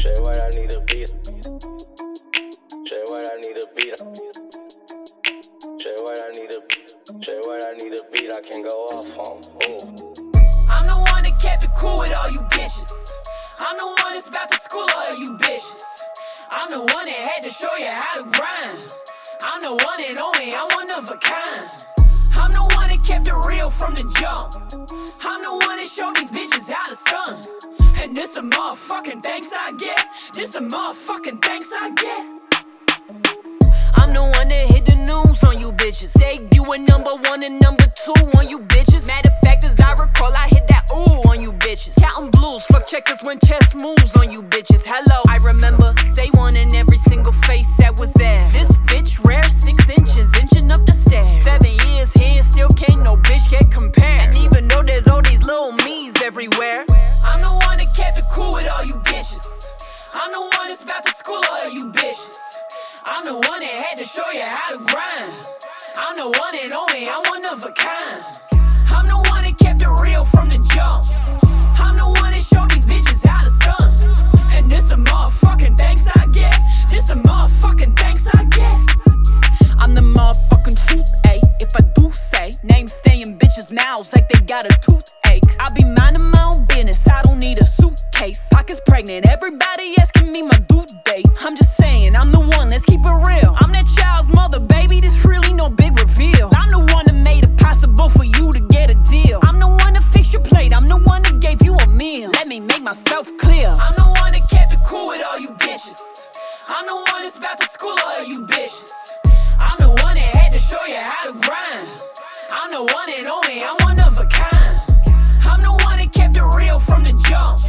Jay White, I need a beat. Jay White, I need a beat. Jay White, I need a beat. Jay White, I need a beat. I can go off on. Ooh. I'm the one that kept it cool with all you bitches. I'm the one that's about to school all you bitches. I'm the one that had to show you how to grind. I'm the one and only, I'm one of a kind. I'm the one that kept it real from the jump. I'm the one that showed these bitches how to stun. And this the motherfucking thanks I get. This the motherfucking thanks I get. I'm the one that hit the news on you bitches. Say you a number one and number two on you bitches. Matter of fact, as I recall, I hit that ooh on you bitches. Counting blues, fuck checkers when chess moves on you bitches. Hello, I remember day one and every single face that was there. This bitch rare, 6 inches, inching up the stairs. 7 years here, still can't no bitch get compared. And even though there's all these little me's everywhere, I'm the one that kept it cool with all you bitches. I'm the one that's about to school all you bitches. I'm the one that had to show you how to grind. I'm the one and only, I'm one of a kind. I'm the one that kept it real from the jump. I'm the one that showed these bitches how to stun. And this the motherfucking thanks I get. This the motherfucking thanks I get. I'm the motherfucking truth, ayy. If I do say names stay in bitches' mouths like they got a toothache. I be minding my own business, I don't need a suitcase. Pockets pregnant, everybody asking me my due date. I'm just saying, I'm the one, let's keep it real. I'm that child's mother, baby, this really no big reveal. I'm the one that made it possible for you to get a deal. I'm the one that fixed your plate, I'm the one that gave you a meal. Let me make myself clear. I'm the one that kept it cool with all you bitches. I'm the one that's about to school all you bitches. I'm the one that had to show you how to grind. I'm the one and only, I'm one of a kind. I'm the one that kept it real from the jump.